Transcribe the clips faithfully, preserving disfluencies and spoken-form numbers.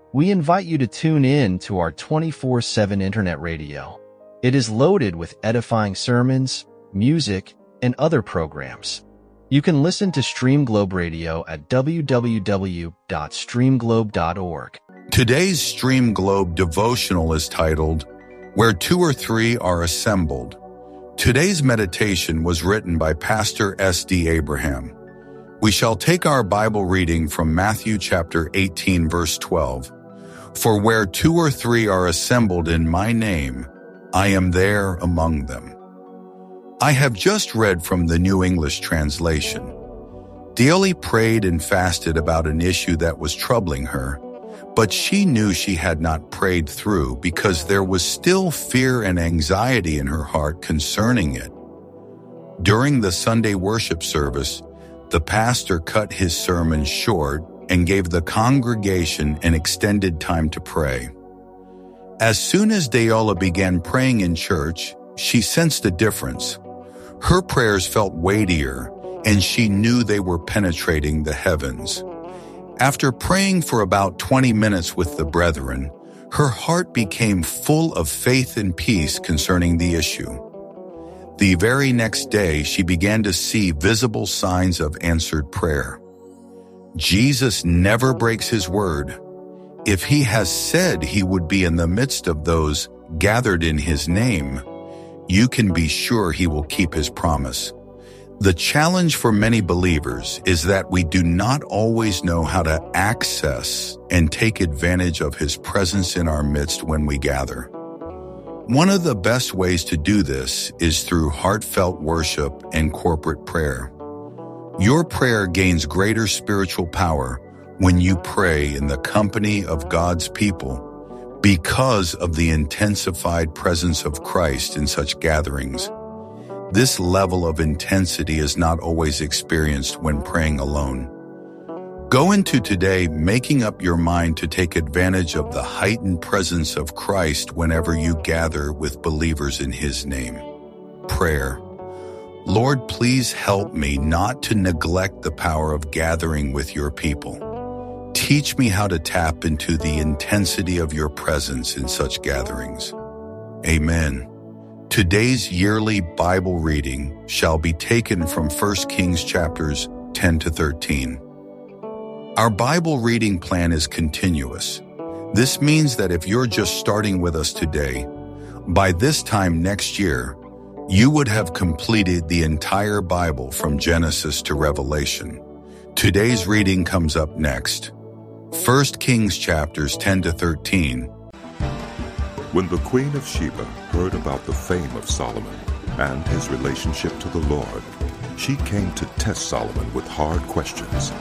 We invite you to tune in to our twenty-four seven internet radio. It is loaded with edifying sermons, music, and other programs. You can listen to Stream Globe Radio at w w w dot stream globe dot org. Today's Stream Globe devotional is titled, Where Two or Three Are Assembled. Today's meditation was written by Pastor S D Abraham. We shall take our Bible reading from Matthew chapter eighteen, verse twelve. For where two or three are assembled in my name, I am there among them. I have just read from the New English Translation. Daily prayed and fasted about an issue that was troubling her, but she knew she had not prayed through because there was still fear and anxiety in her heart concerning it. During the Sunday worship service, the pastor cut his sermon short and gave the congregation an extended time to pray. As soon as Dayola began praying in church, she sensed a difference. Her prayers felt weightier, and she knew they were penetrating the heavens. After praying for about twenty minutes with the brethren, her heart became full of faith and peace concerning the issue. The very next day, she began to see visible signs of answered prayer. Jesus never breaks his word. If he has said he would be in the midst of those gathered in his name, you can be sure he will keep his promise. The challenge for many believers is that we do not always know how to access and take advantage of his presence in our midst when we gather. One of the best ways to do this is through heartfelt worship and corporate prayer. Your prayer gains greater spiritual power when you pray in the company of God's people because of the intensified presence of Christ in such gatherings. This level of intensity is not always experienced when praying alone. Go into today making up your mind to take advantage of the heightened presence of Christ whenever you gather with believers in his name. Prayer. Lord, please help me not to neglect the power of gathering with your people. Teach me how to tap into the intensity of your presence in such gatherings. Amen. Today's yearly Bible reading shall be taken from First Kings chapters ten to thirteen. Our Bible reading plan is continuous. This means that if you're just starting with us today, by this time next year, you would have completed the entire Bible from Genesis to Revelation. Today's reading comes up next. First Kings chapters ten to thirteen. When the Queen of Sheba heard about the fame of Solomon and his relationship to the Lord, she came to test Solomon with hard questions.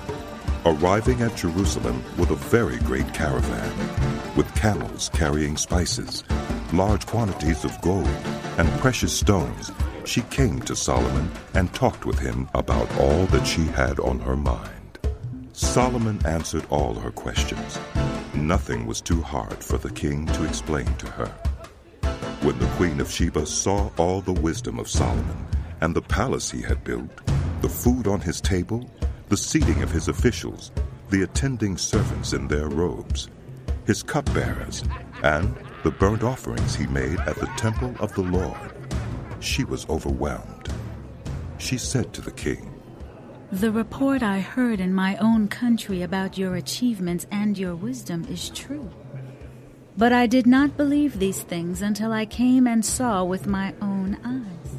Arriving at Jerusalem with a very great caravan, with camels carrying spices, large quantities of gold, and precious stones, she came to Solomon and talked with him about all that she had on her mind. Solomon answered all her questions. Nothing was too hard for the king to explain to her. When the Queen of Sheba saw all the wisdom of Solomon and the palace he had built, the food on his table, the seating of his officials, the attending servants in their robes, his cupbearers, and the burnt offerings he made at the temple of the Lord, she was overwhelmed. She said to the king, "The report I heard in my own country about your achievements and your wisdom is true. But I did not believe these things until I came and saw with my own eyes.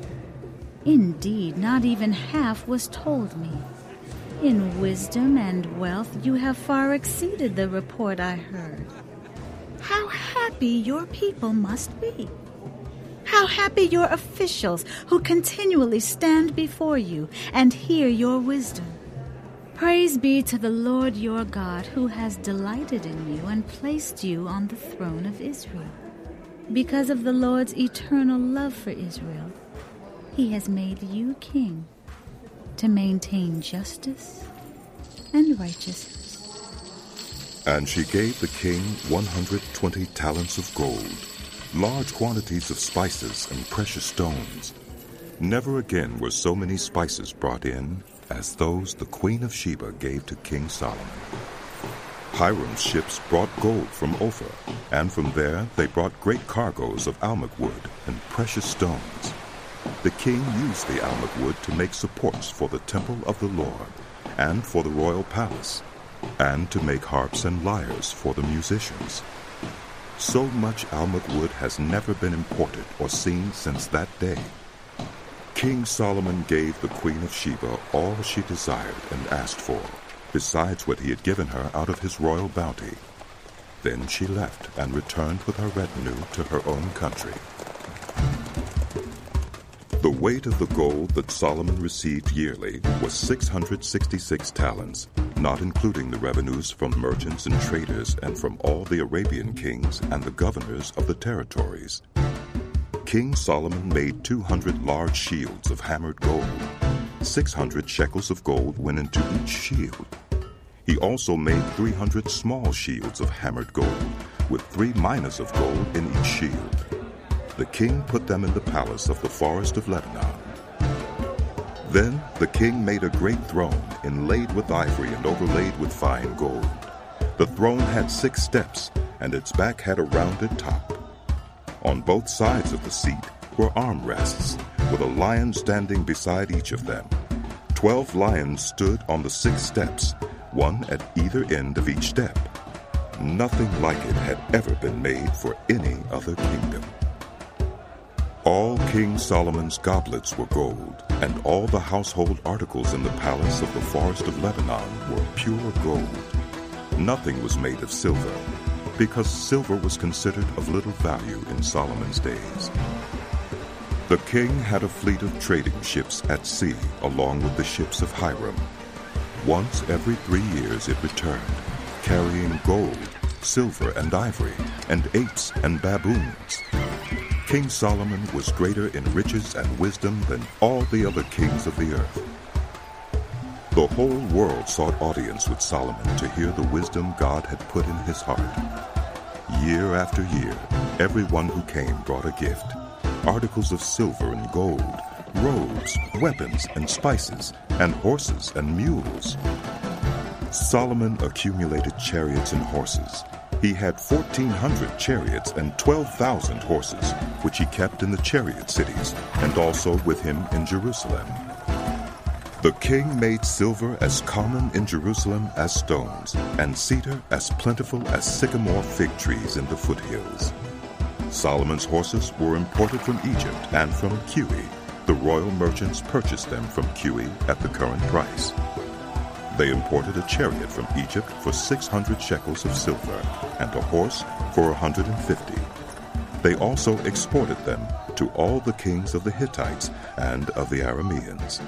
Indeed, not even half was told me. In wisdom and wealth you have far exceeded the report I heard. How happy your people must be! How happy your officials who continually stand before you and hear your wisdom! Praise be to the Lord your God, who has delighted in you and placed you on the throne of Israel. Because of the Lord's eternal love for Israel, he has made you king to maintain justice and righteousness." And she gave the king one hundred twenty talents of gold, large quantities of spices and precious stones. Never again were so many spices brought in as those the Queen of Sheba gave to King Solomon. Hiram's ships brought gold from Ophir, and from there they brought great cargoes of almug wood and precious stones. The king used the almug wood to make supports for the temple of the Lord and for the royal palace, and to make harps and lyres for the musicians. So much almug wood has never been imported or seen since that day. King Solomon gave the Queen of Sheba all she desired and asked for, besides what he had given her out of his royal bounty. Then she left and returned with her retinue to her own country. The weight of the gold that Solomon received yearly was six hundred sixty-six talents, not including the revenues from merchants and traders and from all the Arabian kings and the governors of the territories. King Solomon made two hundred large shields of hammered gold. six hundred shekels of gold went into each shield. He also made three hundred small shields of hammered gold, with three minas of gold in each shield. The king put them in the palace of the forest of Lebanon. Then the king made a great throne, inlaid with ivory and overlaid with fine gold. The throne had six steps, and its back had a rounded top. On both sides of the seat were armrests, with a lion standing beside each of them. Twelve lions stood on the six steps, one at either end of each step. Nothing like it had ever been made for any other kingdom. All King Solomon's goblets were gold, and all the household articles in the palace of the forest of Lebanon were pure gold. Nothing was made of silver, because silver was considered of little value in Solomon's days. The king had a fleet of trading ships at sea, along with the ships of Hiram. Once every three years it returned, carrying gold, silver, and ivory, and apes and baboons. King Solomon was greater in riches and wisdom than all the other kings of the earth. The whole world sought audience with Solomon to hear the wisdom God had put in his heart. Year after year, everyone who came brought a gift, articles of silver and gold, robes, weapons, and spices, and horses and mules. Solomon accumulated chariots and horses. He had fourteen hundred chariots and twelve thousand horses, which he kept in the chariot cities, and also with him in Jerusalem. The king made silver as common in Jerusalem as stones, and cedar as plentiful as sycamore fig trees in the foothills. Solomon's horses were imported from Egypt and from Kiwi. The royal merchants purchased them from Kiwi at the current price. They imported a chariot from Egypt for six hundred shekels of silver, and a horse for a hundred and fifty. They also exported them to all the kings of the Hittites and of the Arameans.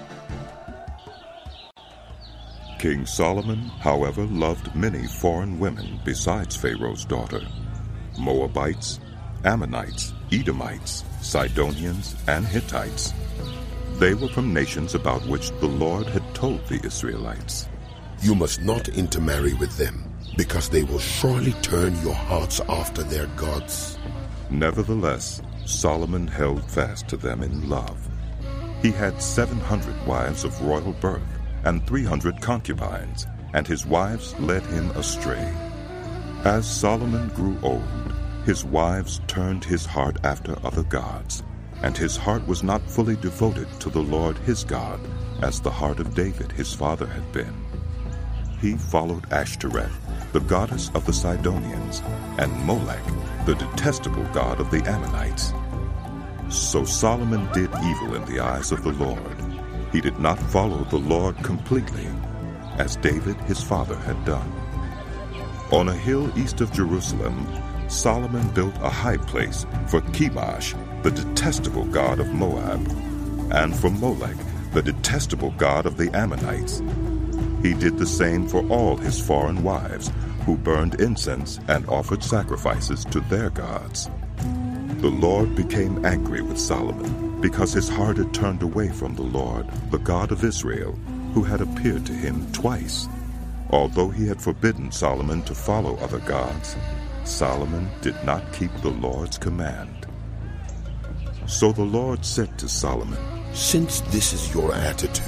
King Solomon, however, loved many foreign women besides Pharaoh's daughter: Moabites, Ammonites, Edomites, Sidonians, and Hittites. They were from nations about which the Lord had told the Israelites, "You must not intermarry with them, because they will surely turn your hearts after their gods." Nevertheless, Solomon held fast to them in love. He had seven hundred wives of royal birth and three hundred concubines, and his wives led him astray. As Solomon grew old, his wives turned his heart after other gods, and his heart was not fully devoted to the Lord his God, as the heart of David his father had been. He followed Ashtoreth, the goddess of the Sidonians, and Molech, the detestable god of the Ammonites. So Solomon did evil in the eyes of the Lord. He did not follow the Lord completely, as David his father had done. On a hill east of Jerusalem, Solomon built a high place for Chemosh, the detestable god of Moab, and for Molech, the detestable god of the Ammonites. He did the same for all his foreign wives, who burned incense and offered sacrifices to their gods. The Lord became angry with Solomon, because his heart had turned away from the Lord, the God of Israel, who had appeared to him twice. Although he had forbidden Solomon to follow other gods, Solomon did not keep the Lord's command. So the Lord said to Solomon, "Since this is your attitude,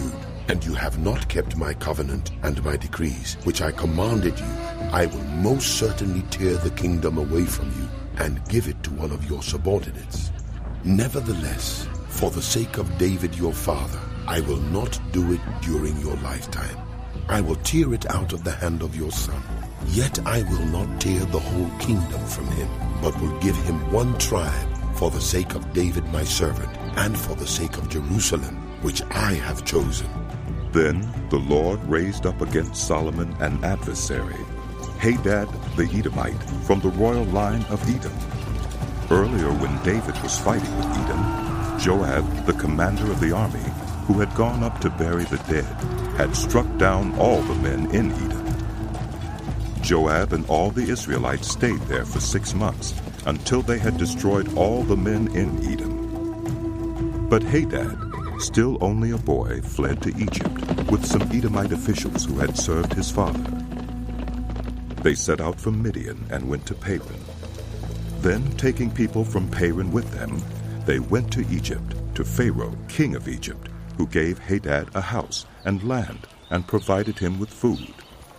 and you have not kept my covenant and my decrees, which I commanded you, I will most certainly tear the kingdom away from you and give it to one of your subordinates. Nevertheless, for the sake of David your father, I will not do it during your lifetime. I will tear it out of the hand of your son. Yet I will not tear the whole kingdom from him, but will give him one tribe for the sake of David my servant, and for the sake of Jerusalem, which I have chosen. Then the Lord raised up against Solomon an adversary, Hadad the Edomite, from the royal line of Edom. Earlier, when David was fighting with Edom, Joab, the commander of the army, who had gone up to bury the dead, had struck down all the men in Edom. Joab and all the Israelites stayed there for six months, until they had destroyed all the men in Edom. But Hadad, still only a boy, fled to Egypt with some Edomite officials who had served his father. They set out from Midian and went to Paran. Then, taking people from Paran with them, they went to Egypt, to Pharaoh, king of Egypt, who gave Hadad a house and land and provided him with food.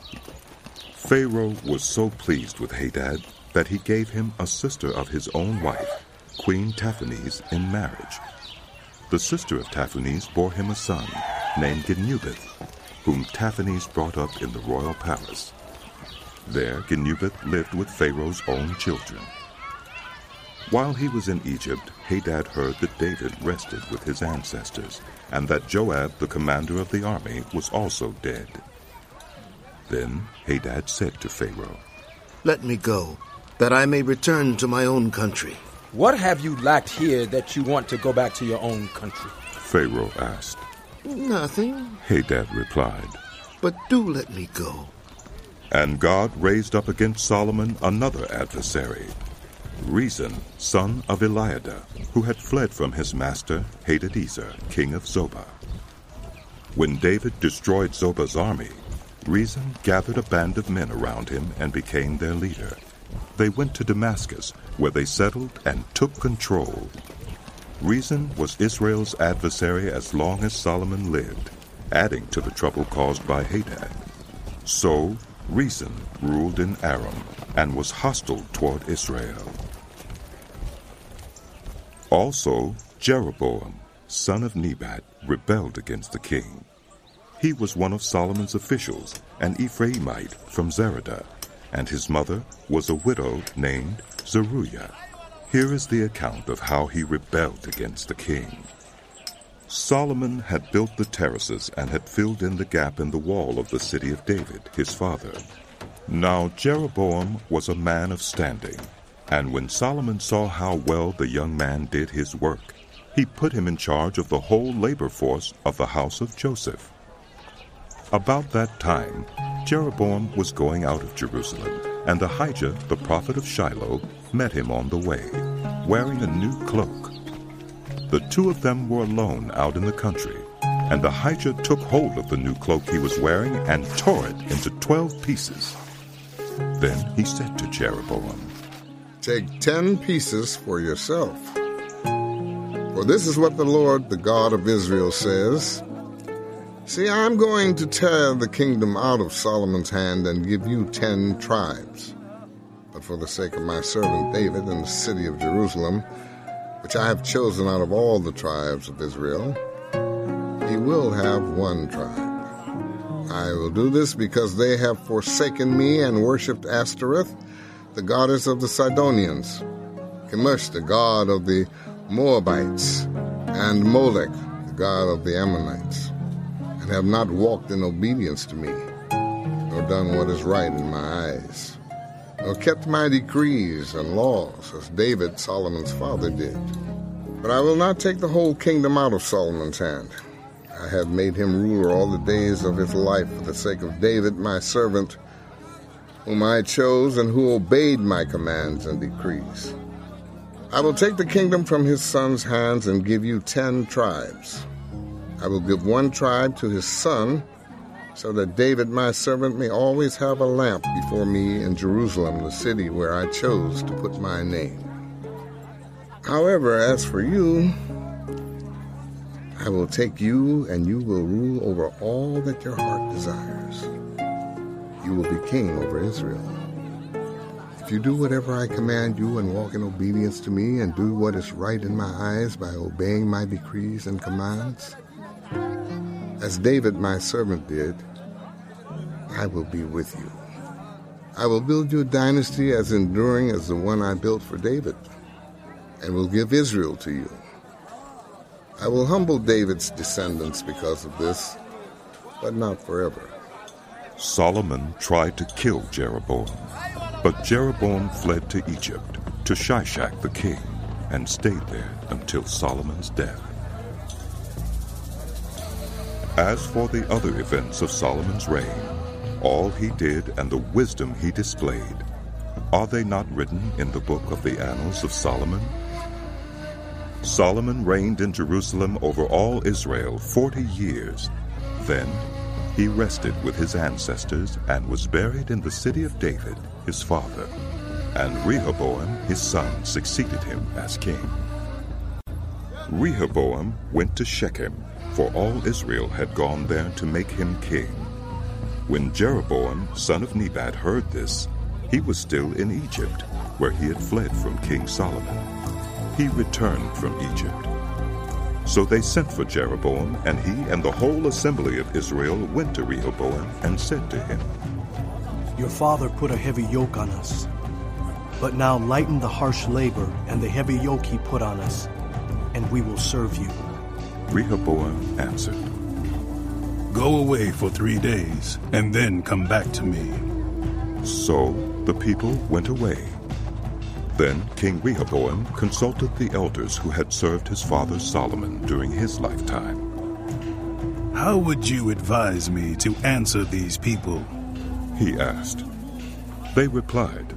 Pharaoh was so pleased with Hadad that he gave him a sister of his own wife, Queen Taphanes, in marriage. The sister of Taphanes bore him a son named Genubith, whom Taphanes brought up in the royal palace. There Genubith lived with Pharaoh's own children. While he was in Egypt, Hadad heard that David rested with his ancestors, and that Joab, the commander of the army, was also dead. Then Hadad said to Pharaoh, "Let me go, that I may return to my own country." "What have you lacked here that you want to go back to your own country?" Pharaoh asked. "Nothing," Hadad replied. "but do let me go." And God raised up against Solomon another adversary, Rezon, son of Eliada, who had fled from his master Hadadezer, king of Zobah. When David destroyed Zobah's army, Rezon gathered a band of men around him and became their leader. They went to Damascus, where they settled and took control. Rezon was Israel's adversary as long as Solomon lived, adding to the trouble caused by Hadad. So Rezon ruled in Aram and was hostile toward Israel. Also, Jeroboam, son of Nebat, rebelled against the king. He was one of Solomon's officials, an Ephraimite from Zeradah, and his mother was a widow named Zeruiah. Here is the account of how he rebelled against the king. Solomon had built the terraces and had filled in the gap in the wall of the city of David, his father. Now Jeroboam was a man of standing, and when Solomon saw how well the young man did his work, he put him in charge of the whole labor force of the house of Joseph. About that time, Jeroboam was going out of Jerusalem, and Ahijah, the prophet of Shiloh, met him on the way, wearing a new cloak. The two of them were alone out in the country, and Ahijah took hold of the new cloak he was wearing and tore it into twelve pieces. Then he said to Jeroboam, "Take ten pieces for yourself. For this is what the Lord, the God of Israel, says. See, I'm going to tear the kingdom out of Solomon's hand and give you ten tribes. But for the sake of my servant David and the city of Jerusalem, which I have chosen out of all the tribes of Israel, he will have one tribe. I will do this because they have forsaken me and worshipped Ashtoreth, the goddess of the Sidonians, Chemosh, the god of the Moabites, and Molech, the god of the Ammonites, and have not walked in obedience to me, nor done what is right in my eyes, nor kept my decrees and laws, as David, Solomon's father, did. But I will not take the whole kingdom out of Solomon's hand. I have made him ruler all the days of his life for the sake of David, my servant, whom I chose and who obeyed my commands and decrees. I will take the kingdom from his son's hands and give you ten tribes. I will give one tribe to his son, so that David, my servant, may always have a lamp before me in Jerusalem, the city where I chose to put my name. However, as for you, I will take you, and you will rule over all that your heart desires. You will be king over Israel. If you do whatever I command you and walk in obedience to me and do what is right in my eyes by obeying my decrees and commands, as David my servant did, I will be with you. I will build you a dynasty as enduring as the one I built for David, and will give Israel to you. I will humble David's descendants because of this, but not forever. Solomon tried to kill Jeroboam, but Jeroboam fled to Egypt, to Shishak the king, and stayed there until Solomon's death. As for the other events of Solomon's reign, all he did and the wisdom he displayed, are they not written in the book of the Annals of Solomon? Solomon reigned in Jerusalem over all Israel forty years. Then he rested with his ancestors and was buried in the city of David, his father. And Rehoboam, his son, succeeded him as king. Rehoboam went to Shechem, for all Israel had gone there to make him king. When Jeroboam, son of Nebat, heard this, he was still in Egypt, where he had fled from King Solomon. He returned from Egypt. So they sent for Jeroboam, and he and the whole assembly of Israel went to Rehoboam and said to him, Your father put a heavy yoke on us, but now lighten the harsh labor and the heavy yoke he put on us, and we will serve you. Rehoboam answered, Go away for three days, and then come back to me. So the people went away. Then King Rehoboam consulted the elders who had served his father Solomon during his lifetime. How would you advise me to answer these people? He asked. They replied,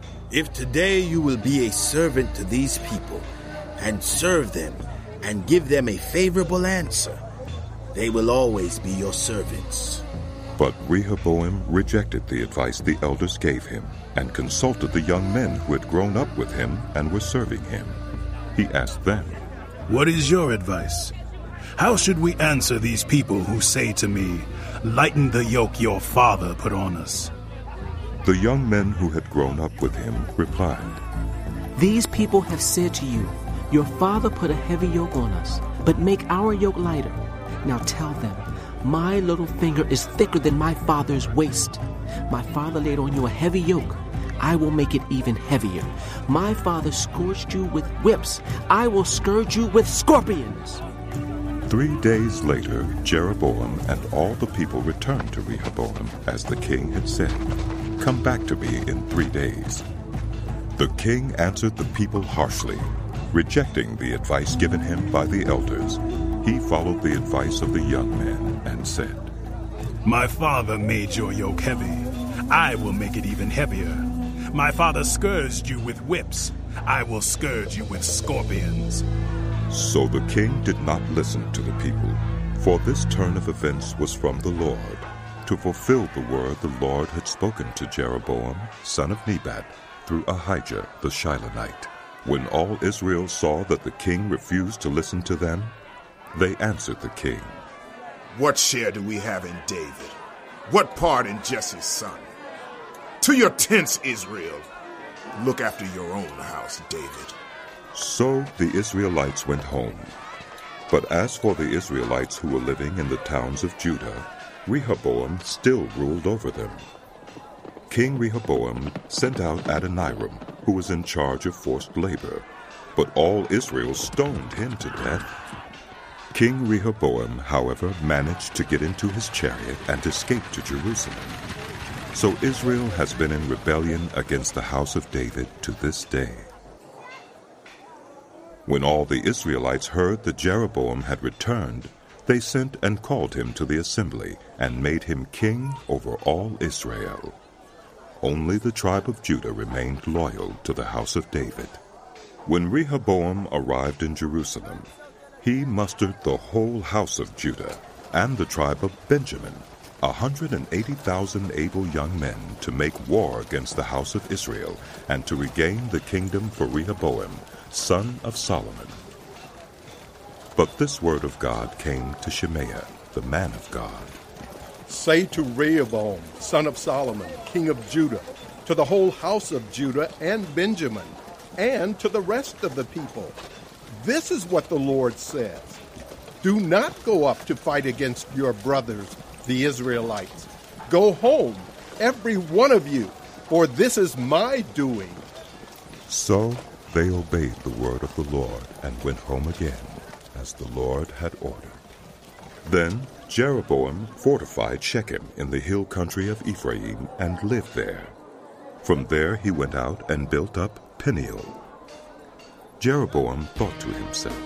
If today you will be a servant to these people, and serve them, and give them a favorable answer, they will always be your servants. But Rehoboam rejected the advice the elders gave him, and consulted the young men who had grown up with him and were serving him. He asked them, What is your advice? How should we answer these people who say to me, Lighten the yoke your father put on us? The young men who had grown up with him replied, These people have said to you, Your father put a heavy yoke on us, but make our yoke lighter. Now tell them, My little finger is thicker than my father's waist. My father laid on you a heavy yoke. I will make it even heavier. My father scourged you with whips. I will scourge you with scorpions. Three days later, Jeroboam and all the people returned to Rehoboam, as the king had said, Come back to me in three days. The king answered the people harshly, rejecting the advice given him by the elders. He followed the advice of the young men and said, My father made your yoke heavy. I will make it even heavier. My father scourged you with whips. I will scourge you with scorpions. So the king did not listen to the people, for this turn of events was from the Lord, to fulfill the word the Lord had spoken to Jeroboam, son of Nebat, through Ahijah the Shilonite. When all Israel saw that the king refused to listen to them, they answered the king, What share do we have in David? What part in Jesse's son? To your tents, Israel. Look after your own house, David. So the Israelites went home. But as for the Israelites who were living in the towns of Judah, Rehoboam still ruled over them. King Rehoboam sent out Adoniram, who was in charge of forced labor, but all Israel stoned him to death. King Rehoboam, however, managed to get into his chariot and escape to Jerusalem. So Israel has been in rebellion against the house of David to this day. When all the Israelites heard that Jeroboam had returned, they sent and called him to the assembly and made him king over all Israel. Only the tribe of Judah remained loyal to the house of David. When Rehoboam arrived in Jerusalem, he mustered the whole house of Judah and the tribe of Benjamin, a hundred and eighty thousand able young men, to make war against the house of Israel and to regain the kingdom for Rehoboam, son of Solomon. But this word of God came to Shemaiah, the man of God. Say to Rehoboam, son of Solomon, king of Judah, to the whole house of Judah and Benjamin, and to the rest of the people, this is what the Lord says. Do not go up to fight against your brothers, the Israelites. Go home, every one of you, for this is my doing. So they obeyed the word of the Lord and went home again, as the Lord had ordered. Then Jeroboam fortified Shechem in the hill country of Ephraim and lived there. From there he went out and built up Peniel. Jeroboam thought to himself,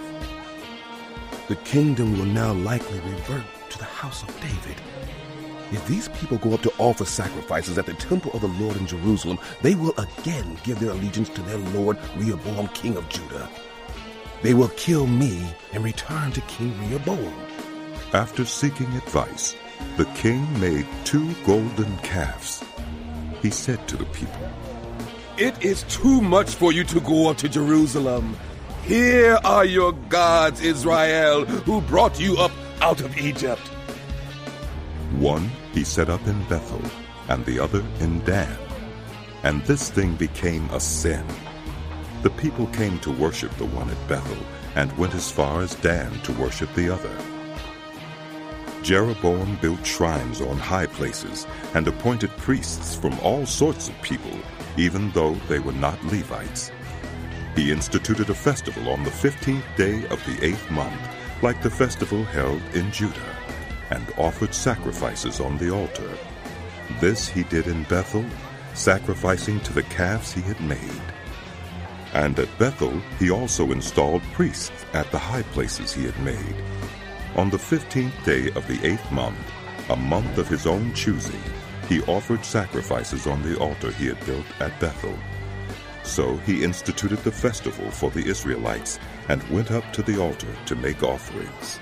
the kingdom will now likely revert to the house of David. If these people go up to offer sacrifices at the temple of the Lord in Jerusalem, they will again give their allegiance to their Lord Rehoboam, king of Judah. They will kill me and return to King Rehoboam. After seeking advice, the king made two golden calves. He said to the people, It is too much for you to go up to Jerusalem. Here are your gods, Israel, who brought you up out of Egypt. One he set up in Bethel, and the other in Dan. And this thing became a sin. The people came to worship the one at Bethel, and went as far as Dan to worship the other. Jeroboam built shrines on high places, and appointed priests from all sorts of people, even though they were not Levites. He instituted a festival on the fifteenth day of the eighth month, like the festival held in Judah, and offered sacrifices on the altar. This he did in Bethel, sacrificing to the calves he had made. And at Bethel he also installed priests at the high places he had made. On the fifteenth day of the eighth month, a month of his own choosing, he offered sacrifices on the altar he had built at Bethel. So he instituted the festival for the Israelites, and went up to the altar to make offerings.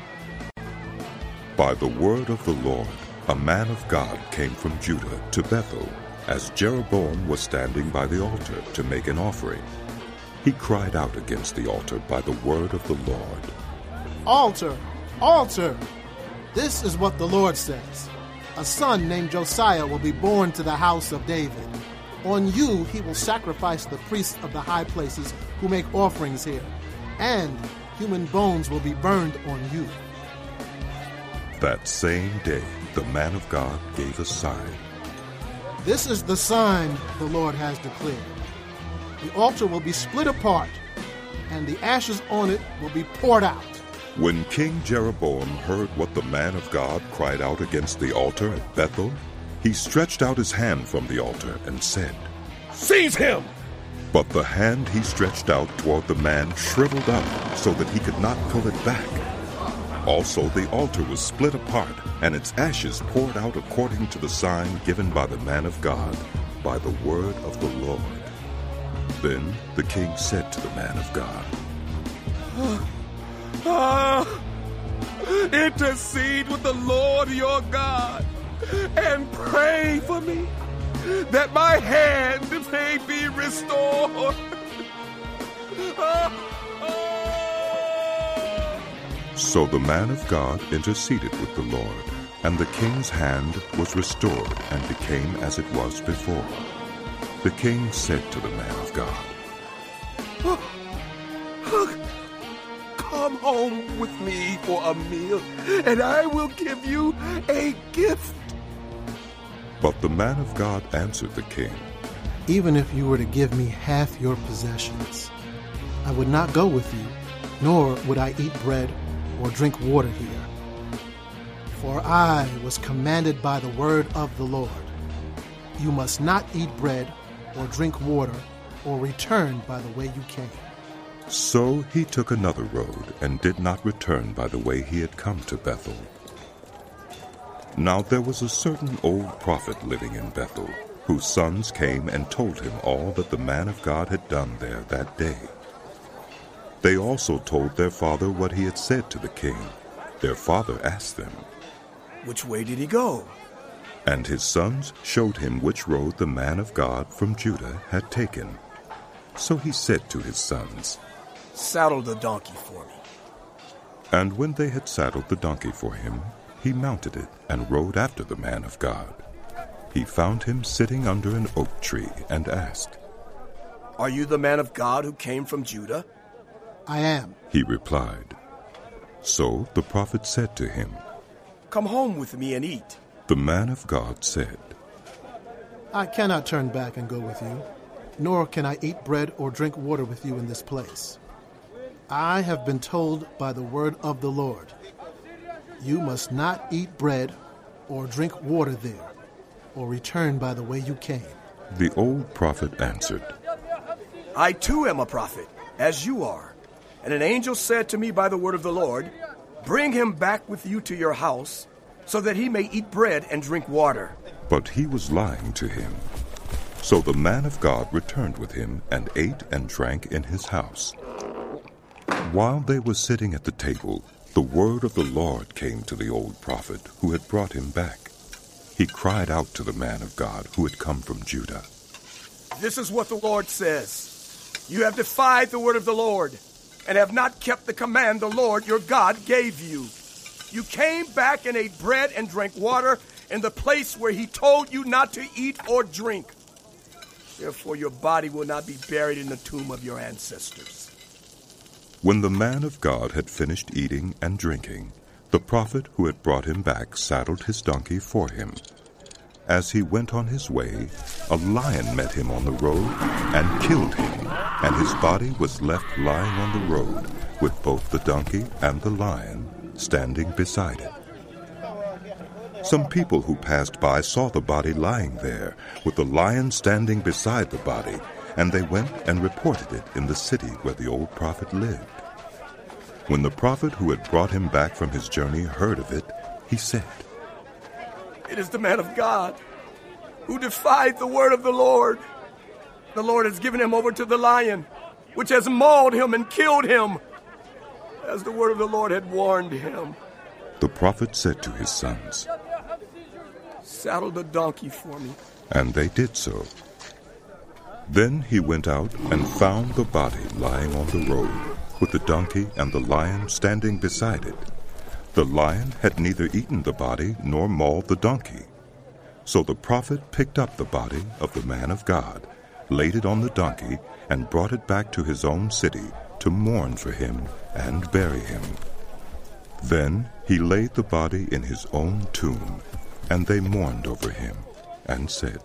By the word of the Lord, a man of God came from Judah to Bethel, as Jeroboam was standing by the altar to make an offering. He cried out against the altar by the word of the Lord. Altar! Altar! This is what the Lord says. A son named Josiah will be born to the house of David. On you he will sacrifice the priests of the high places who make offerings here, and human bones will be burned on you. That same day the man of God gave a sign. This is the sign the Lord has declared. The altar will be split apart, and the ashes on it will be poured out. When King Jeroboam heard what the man of God cried out against the altar at Bethel, he stretched out his hand from the altar and said, Seize him! But the hand he stretched out toward the man shriveled up so that he could not pull it back. Also the altar was split apart, and its ashes poured out according to the sign given by the man of God, by the word of the Lord. Then the king said to the man of God, Ah, intercede with the Lord your God, and pray for me, that my hand may be restored. So the man of God interceded with the Lord, and the king's hand was restored and became as it was before. The king said to the man of God, Come home with me for a meal, and I will give you a gift. But the man of God answered the king, Even if you were to give me half your possessions, I would not go with you, nor would I eat bread or drink water here. For I was commanded by the word of the Lord, you must not eat bread or drink water or return by the way you came. So he took another road and did not return by the way he had come to Bethel. Now there was a certain old prophet living in Bethel, whose sons came and told him all that the man of God had done there that day. They also told their father what he had said to the king. Their father asked them, Which way did he go? And his sons showed him which road the man of God from Judah had taken. So he said to his sons, Saddle the donkey for me. And when they had saddled the donkey for him, he mounted it and rode after the man of God. He found him sitting under an oak tree and asked, "Are you the man of God who came from Judah?" "I am," he replied. So the prophet said to him, "Come home with me and eat." The man of God said, "I cannot turn back and go with you, nor can I eat bread or drink water with you in this place. I have been told by the word of the Lord, you must not eat bread or drink water there, or return by the way you came." The old prophet answered, "I too am a prophet, as you are. And an angel said to me by the word of the Lord, bring him back with you to your house, so that he may eat bread and drink water." But he was lying to him. So the man of God returned with him and ate and drank in his house. While they were sitting at the table, the word of the Lord came to the old prophet who had brought him back. He cried out to the man of God who had come from Judah. "This is what the Lord says. You have defied the word of the Lord, and have not kept the command the Lord your God gave you. You came back and ate bread and drank water in the place where he told you not to eat or drink. Therefore your body will not be buried in the tomb of your ancestors." When the man of God had finished eating and drinking, the prophet who had brought him back saddled his donkey for him. As he went on his way, a lion met him on the road and killed him, and his body was left lying on the road with both the donkey and the lion standing beside it. Some people who passed by saw the body lying there, with the lion standing beside the body, and they went and reported it in the city where the old prophet lived. When the prophet who had brought him back from his journey heard of it, he said, "It is the man of God who defied the word of the Lord. The Lord has given him over to the lion, which has mauled him and killed him, as the word of the Lord had warned him." The prophet said to his sons, "Saddle the donkey for me." And they did so. Then he went out and found the body lying on the road, with the donkey and the lion standing beside it. The lion had neither eaten the body nor mauled the donkey. So the prophet picked up the body of the man of God, laid it on the donkey, and brought it back to his own city to mourn for him and bury him. Then he laid the body in his own tomb, and they mourned over him and said,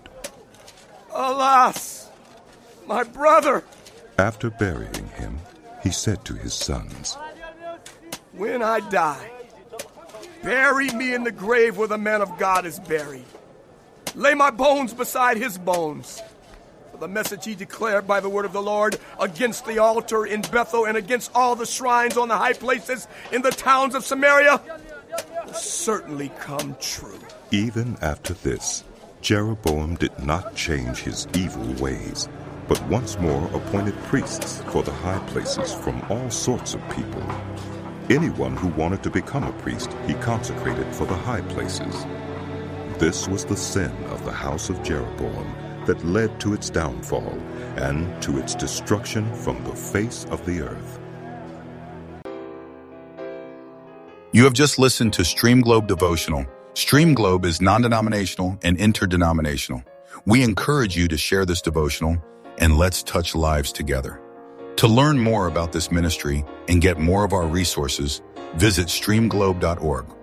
"Alas, my brother!" After burying him, he said to his sons, "When I die, bury me in the grave where the man of God is buried. Lay my bones beside his bones. For the message he declared by the word of the Lord against the altar in Bethel and against all the shrines on the high places in the towns of Samaria will certainly come true." Even after this, Jeroboam did not change his evil ways, but once more appointed priests for the high places from all sorts of people. Anyone who wanted to become a priest, he consecrated for the high places. This was the sin of the house of Jeroboam that led to its downfall and to its destruction from the face of the earth. You have just listened to Stream Globe Devotional. Stream Globe is non-denominational and interdenominational. We encourage you to share this devotional, and let's touch lives together. To learn more about this ministry and get more of our resources, visit stream globe dot org.